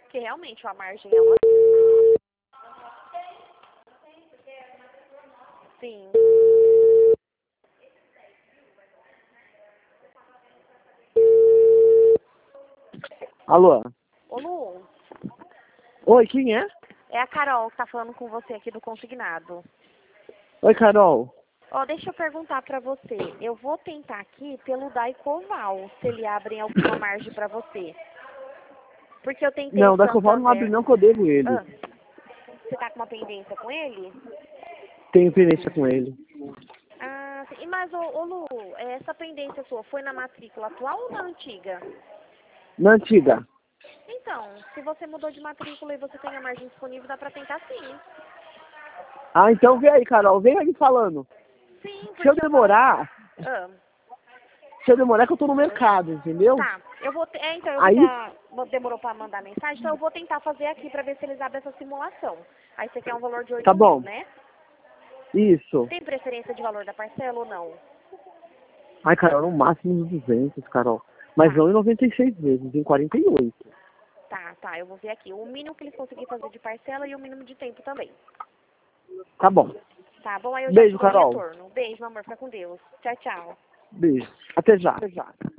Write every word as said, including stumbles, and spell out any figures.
porque realmente a margem é uma... Sim. Alô? Ô, Lu, Oi, quem é? é a Carol que tá falando com você aqui do Consignado. Oi, Carol. Ó, deixa eu perguntar pra você. Eu vou tentar aqui pelo Daicoval, se ele abre alguma margem pra você. Porque eu tentei Não, o da Coval não abre Santander. não, que eu devo ele. Ah, você tá com uma pendência com ele? Tenho pendência com ele. Ah, sim. E mas, ô, ô Lu, essa pendência sua foi na matrícula atual ou na antiga? Na antiga. Então, se você mudou de matrícula e você tem a margem disponível, dá pra tentar sim. Ah, então vem aí, Carol. Vem aí falando. Sim, Se eu porque eu tava... demorar, Ah, se eu demorar que eu tô no mercado, entendeu? tá, eu vou... Te... É, então, eu vi que Aí, a... demorou pra mandar mensagem, então eu vou tentar fazer aqui pra ver se eles abrem essa simulação. Aí você quer um valor de tá oito mil, bom. né? Isso. Tem preferência de valor da parcela ou não? Ai, Carol, no máximo uns duzentos, Carol. Mas Tá, não em noventa e seis vezes, em quarenta e oito. tá, tá, eu vou ver aqui. O mínimo que eles conseguirem fazer de parcela e o mínimo de tempo também. Tá bom. Tá bom? Aí eu já te Beijo, dou o Carol. retorno. Beijo, meu amor. Fica com Deus. Tchau, tchau. Beijo. Até já. Até já.